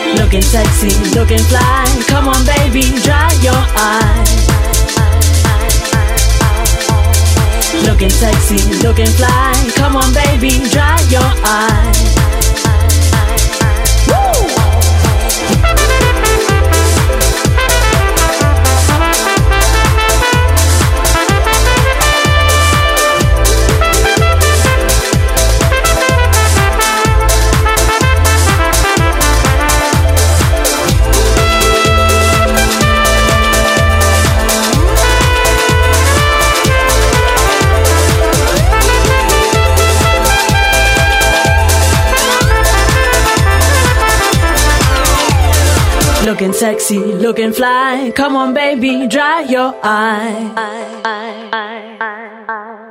Looking sexy, looking fly. Come on, baby, dry your eyes. Looking sexy, looking fly. Come on, baby, dry your eyes. Looking sexy, looking fly. Come on, baby, dry your eye.